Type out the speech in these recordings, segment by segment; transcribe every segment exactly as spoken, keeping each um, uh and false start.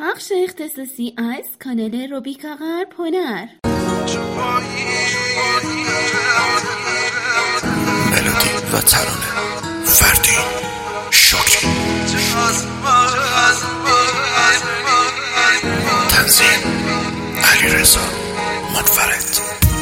بخش اختصاصی از کانال روبیکا غرب هنر. ملودی و ترانه فردی شکری، تنظیم علیرضا منفرد.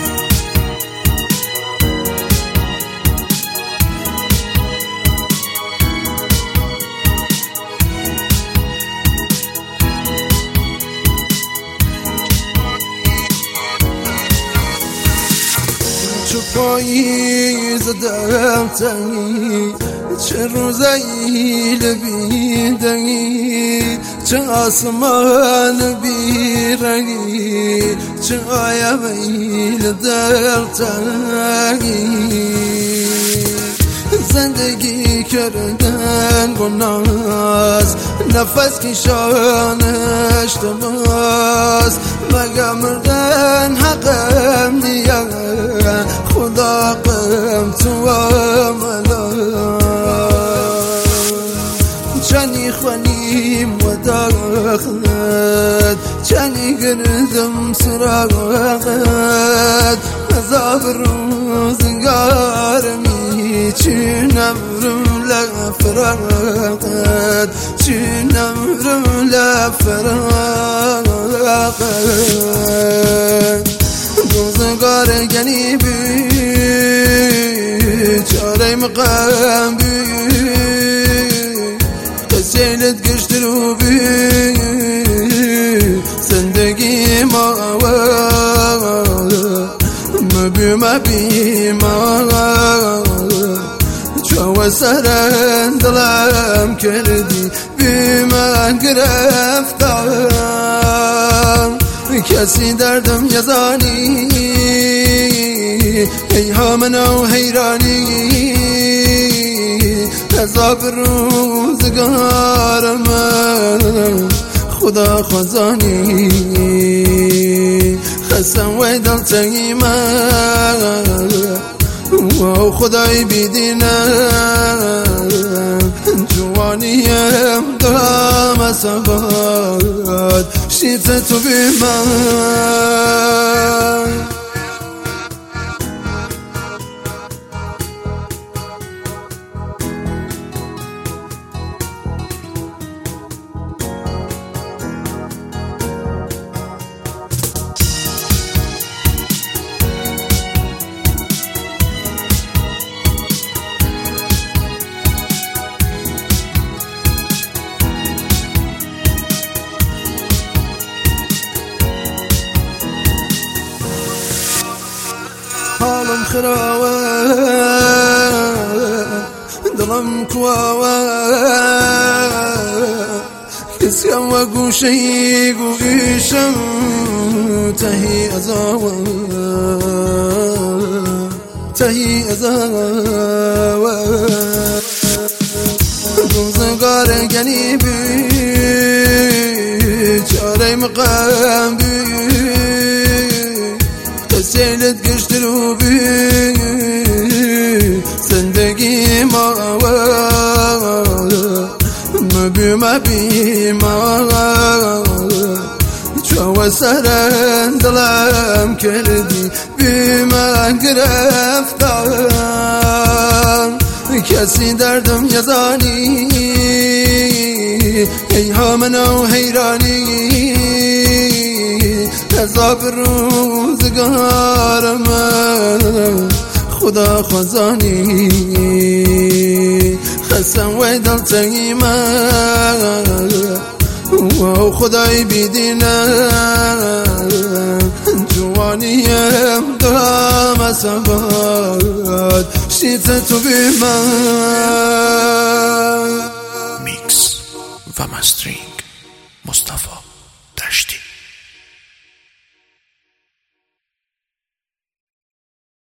چو پاییز دم تنی، چه روزایی لبیدنی، چه آسمان بیرنگی، چه آیویل در تنی. زندگی کردن گناست، نفس کشانش تماست، مگه مردن حقم نیه، خدا قم تو عملا. چنی خونیم و داخلت، چنی گردم سراغت، عذاب روزگارمی، چی نمرم لفراقت، چی نمرم لفراقت. روزگار گنی بی، چاره مقام بی، قسیلت گشت رو بی، زندگی ما مبی مبی ما، چو سرن دلم کردی بی من گرفتم، کسی دردم یزانی، ای همنو حیرانی، عذاب روزگارم خدا خزانی. خستم و دلتنگی من و خدای بیدینم، جوانیم دارم سباد، شیفت تو بی من. حالم خراوه، دلم کواوه، کسیم و گوشهی گویشم تهی ازاوه، تهی ازاوه. روزگار گنی بی، چاره مقام بی، قسیلت گشت رو بی، زندگی ما مبی مبی ما، چو سرن دلم کردی بی من گرفتم، کسی دردم یزانی، ای همنو حیرانی، عذاب روزگارم خدا خزانی. خستم و دلتنگی من و خدای بیدینم، جوانیم دارم سباد، شیفت تو بی من. میکس و مسترینگ مصطفی